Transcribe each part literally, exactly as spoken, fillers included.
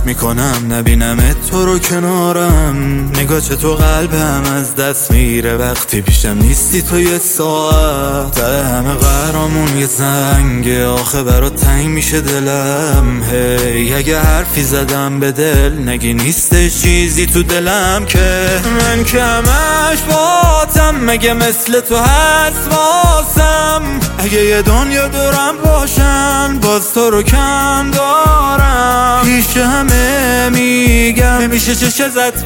میکنم نبینم تو رو کنارم. نگاه تو قلبم از دست میره وقتی پیشم نیستی تو یه ساعت. ته همه قهرامون یه زنگه آخه برات تنگ میشه دلم. هی اگه حرفی زدم به دل نگی نیستش چیزی تو دلم که من که همش باتم. مگه مثل تو هست واسم؟ اگه یه دنیا دورم باشن باز تو رو کم دارم. پیش همه میگم میشه چش ازت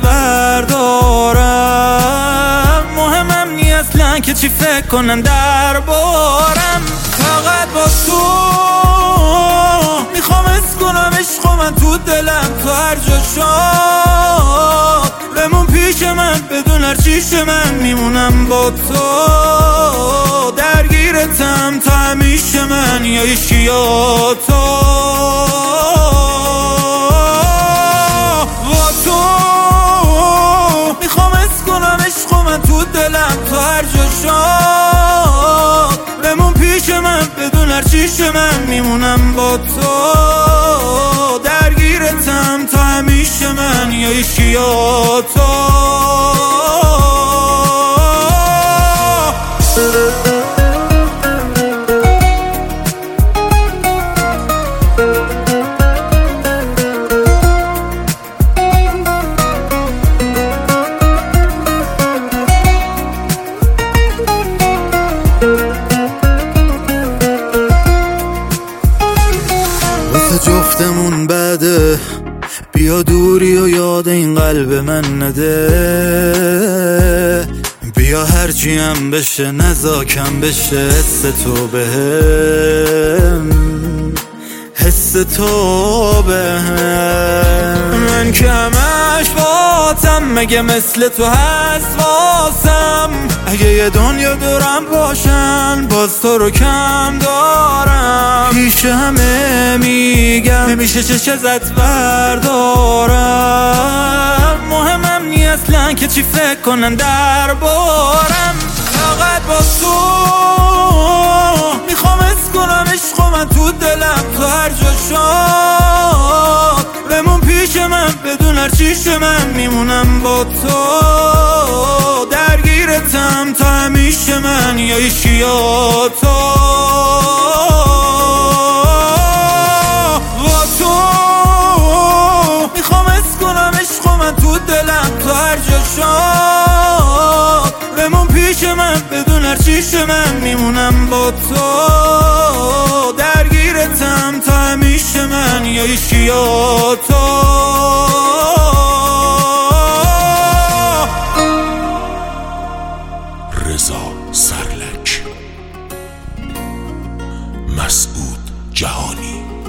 بردارم. مهمم نی اصلا که چی فکر کنن در بارم. فقط با تو میخوام اس کنم عشق من تو دلم. تو هر جا شاد بمون پیش من بدون هر چیش من میمونم با تو. درگیرتم تا همیشه من یا ایشی یا تو. با تو میخوام اس کنم عشق من تو دلم. تو هر جا شاد بمون پیش من بدون هر چیش من میمونم با تو. درگیرتم تا همیشه من یا ایشی یا تو. جفتمون بده بیا دوری و یاد این قلب من نده. بیا هرچی هم بشه نزاکم بشه حس تو بهم. حس تو بهم. من که همش باتم. مگه مثل تو هست واسم؟ اگه یه دنیا دورم باشن باز تو رو کم دارم. پیش همه میگم میشه چش ازت بردارم. مهمم نی اصلا که چی فکر کنن در بارم. فقط با تو میخوام اس کنم عشق من تو دلم. تو هر جا شاد بمون پیش من بدون هر چیش من میمونم با تو. درگیرتم تا همیشه من یا ایشی یا تو. با تو میخوام اس کنم عشق من تو دلم. تو هر جا شاد بمون پیش من بدون هر چیش من میمونم با تو. درگیرتم تا همیشه من یا ایشی یا تو. رضا سرلک، مسعود جهانی.